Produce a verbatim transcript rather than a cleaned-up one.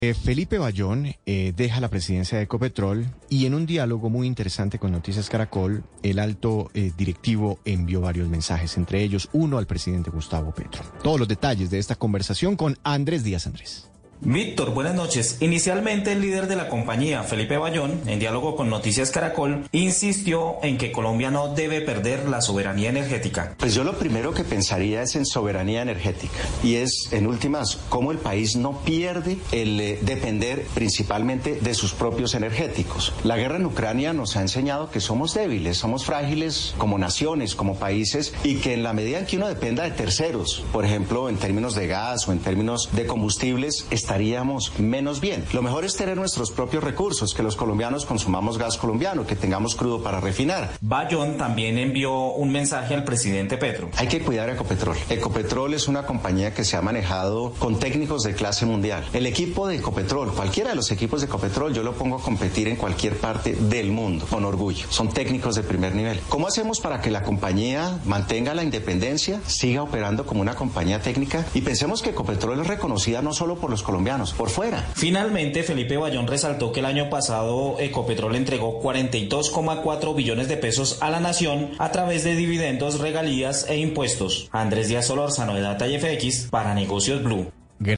Eh, Felipe Bayón eh, deja la presidencia de Ecopetrol y en un diálogo muy interesante con Noticias Caracol, el alto eh, directivo envió varios mensajes, entre ellos uno al presidente Gustavo Petro. Todos los detalles de esta conversación con Andrés Díaz Andrés. Víctor, buenas noches. Inicialmente el líder de la compañía, Felipe Bayón, en diálogo con Noticias Caracol, insistió en que Colombia no debe perder la soberanía energética. Pues yo lo primero que pensaría es en soberanía energética y es, en últimas, cómo el país no pierde el eh, depender principalmente de sus propios energéticos. La guerra en Ucrania nos ha enseñado que somos débiles, somos frágiles como naciones, como países, y que en la medida en que uno dependa de terceros, por ejemplo, en términos de gas o en términos de combustibles, estaríamos menos bien. Lo mejor es tener nuestros propios recursos, que los colombianos consumamos gas colombiano, que tengamos crudo para refinar. Bayón también envió un mensaje al presidente Petro. Hay que cuidar a Ecopetrol. Ecopetrol es una compañía que se ha manejado con técnicos de clase mundial. El equipo de Ecopetrol, cualquiera de los equipos de Ecopetrol, yo lo pongo a competir en cualquier parte del mundo, con orgullo. Son técnicos de primer nivel. ¿Cómo hacemos para que la compañía mantenga la independencia, siga operando como una compañía técnica? Y pensemos que Ecopetrol es reconocida no solo por los colombianos, por fuera. Finalmente, Felipe Bayón resaltó que el año pasado Ecopetrol entregó cuarenta y dos coma cuatro billones de pesos a la nación a través de dividendos, regalías e impuestos. Andrés Díaz Solórzano, de Data y F X, para Negocios Blue.